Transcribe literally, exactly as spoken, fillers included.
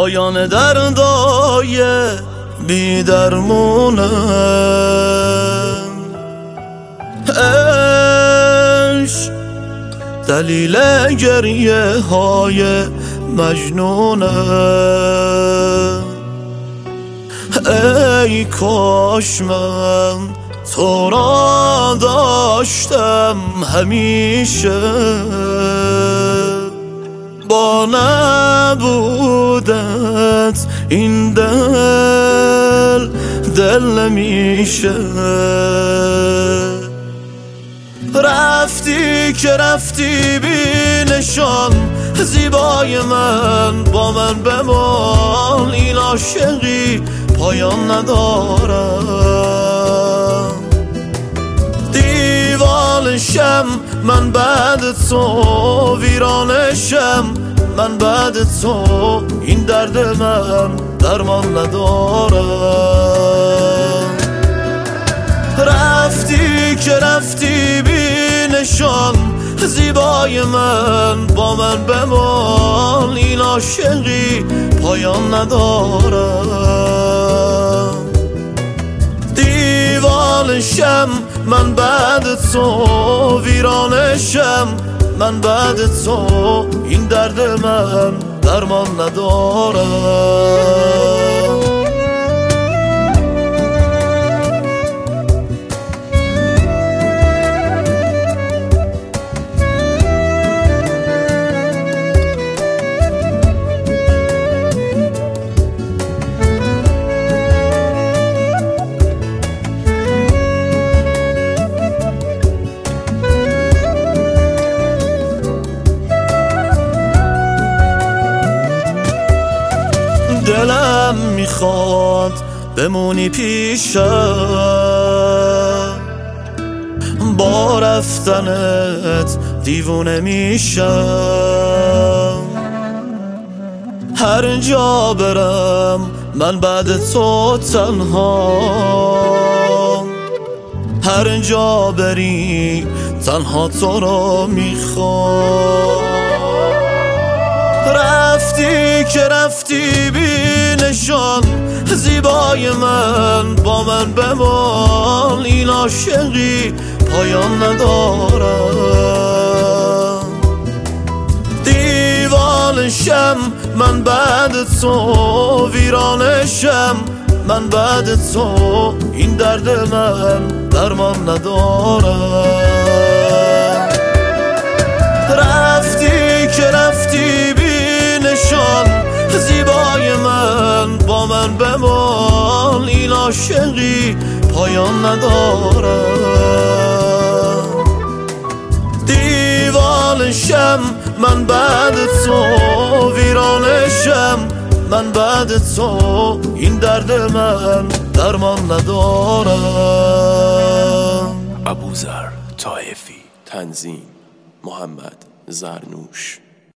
پایان دردای بی درمونه. عشق دلیل گریه های مجنونه. ای کاش من تو را داشتم همیشه، با نبودت این دل دل نمیشه. رفتی که رفتی بی نشان، زیبای من با من بمان. این عاشقی پایان ندارم. دیوانشم من بعد تو، ویرانشم من بعد تو. این درد من درمان ندارم. رفتی که رفتی بی نشان، زیبای من با من بمان. این عاشقی پایان ندارم. دیوانشم من بعد تو، ویرانشم من بعد تو. این درد من درمان ندارم. دلم میخواد بمونی پیشم، با رفتنت دیوونه میشم. هر جا برم من بعد تو تنها، هر جا بری تنها تو رو میخوام. رفتی که رفتی بی نشان، زیبای من با من بمان. این عاشقی پایان ندارم. دیوانشم من بعد تو، ویرانشم من بعد تو. این درد من درمان ندارم. رفتی که رفتی بی نشان، زیبای من با من بمان. این عاشقی پایان ندارم. دیوانشم من بعد تو، ویرانشم من بعد تو. این درد من درمان ندارم. ابوذر طائفی. تنظیم محمد زرنوش.